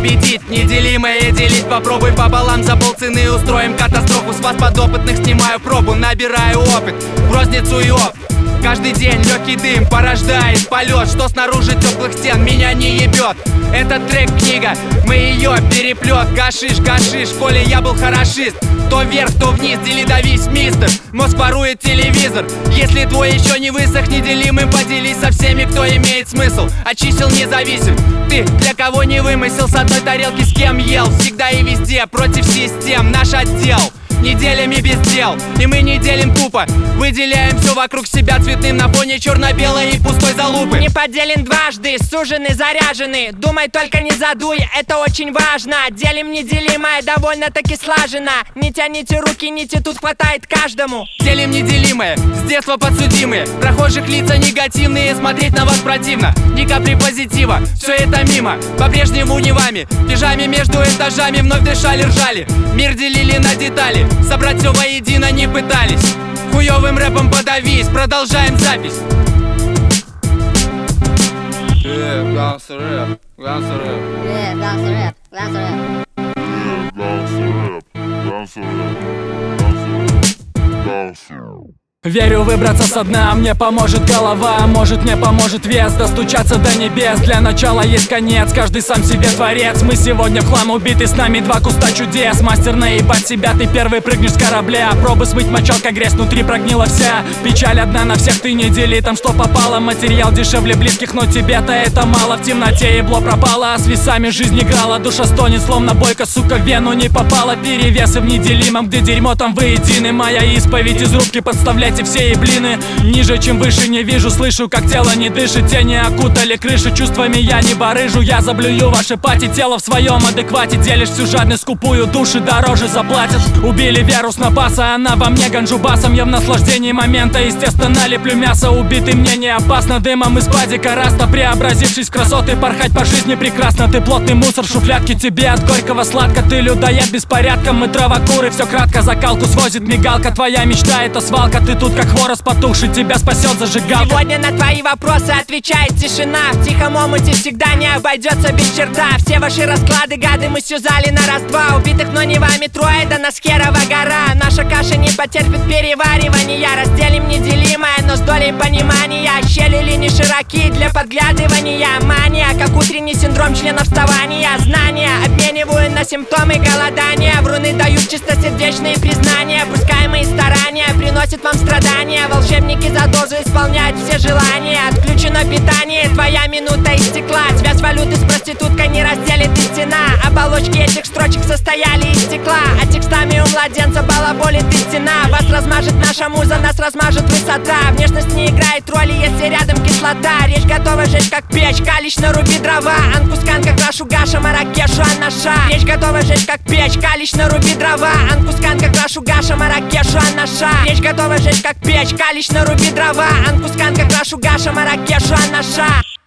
победить. Неделимое делить попробуй пополам, за полцены устроим катастрофу. С вас подопытных снимаю пробу, набираю опыт в розницу и оп. Каждый день легкий дым порождает полет, что снаружи теплых стен меня не ебет. Этот трек книга, мы ее переплет. Гашиш, гашиш, в школе я был хорошист. То вверх, то вниз, дели давись, мистер. Мозг ворует телевизор. Если твой еще не высох, неделимым поделись со всеми, кто имеет смысл. От чисел не зависим. Ты для кого не вымысел, с одной тарелки с кем ел. Всегда и везде, против систем, наш отдел. Неделями без дел, и мы не делим тупо. Выделяем все вокруг себя цветным на фоне черно-белой и пустой залупы. Не поделен дважды, сужены, заряжены. Думай, только не задуй, это очень важно. Делим неделимое, довольно-таки слаженно. Не тяните руки, нити тут хватает каждому. Делим неделимое, с детства подсудимые. Прохожих лица негативные, смотреть на вас противно. Ни капли позитива, все это мимо. По-прежнему не вами, в пижаме между этажами вновь дышали, ржали. Мир делили на детали, собрать все воедино не пытались. Хуёвым рэпом подавись, продолжаем запись. Gangsta rap, gangsta rap. Yeah, gangsta rap, gangsta rap. Gangsta rap, gangsta rap. Верю, выбраться со дна мне поможет голова, может мне поможет вес, достучаться до небес. Для начала есть конец, каждый сам себе творец. Мы сегодня в хлам убиты, с нами два куста чудес. Мастер наебать себя, ты первый прыгнешь с корабля. Пробы смыть мочалка, грязь внутри прогнила вся. Печаль одна на всех, ты не дели там что попало. Материал дешевле близких, но тебе-то это мало. В темноте ебло пропало, а с весами жизнь играла. Душа стонет, словно бойка, сука, в вену не попала. Перевесы в неделимом, где дерьмо там воедины. Моя исповедь из рубки, подставляйте все еблины. Ниже, чем выше, не вижу, слышу, как тело не дышит. Тени окутали крышу, чувствами я не барыжу. Я заблюю ваши пати, тело в своем адеквате. Делишь всю жадность, скупую, души дороже заплатят. Убили веру с напаса, она во мне ганджу басом. Я в наслаждении момента, естественно, леплю мясо. Убитый мне не опасно, дымом из падика раста. Преобразившись в красоты, порхать по жизни прекрасно. Ты плотный мусор, шуфлятки, тебе от горького сладко. Ты людоед беспорядком, мы травокуры, все кратко. Закалку свозит мигалка, твоя мечта это свалка. Ты тут как хворост потухший, тебя спасет зажигалка. Сегодня на твои вопросы отвечает тишина. В тихом омуте всегда не обойдется без черта. Все ваши расклады, гады, мы сюзали на раз-два. Убитых, но не вами трое, да нас херова гора. Наша каша не потерпит переваривания. Разделим неделимое, но с долей понимания. Щели линии широки для подглядывания. Мания, как утренний синдром членов вставания. Знания обмениваю на симптомы голодания. Вруны дают чистосердечные признания. Пускай мои старания приносят вам страдания. Волшебники за дозу исполняют все желания. Отключено питание, твоя минута истекла. Связь валюты с проституткой не разделит и стена. Оболочки этих строчек состояли из стекла, а текстами у младенца балаболит истина. Вас размажет наша муза, нас размажет высота. Внешность не играет роли, если рядом кислота. Речь готова жечь как печь, калич на руби дрова. Анкускан как нашу Гаша, Маракешу Анаша. Речь готова жечь как печь, калич на руби дрова. Анкускан как нашу Гаша, Маракешу Анаша. Речь готова жечь как печь, калич на руби дрова. Анкускан как нашу Гаша, Маракешу Анаша.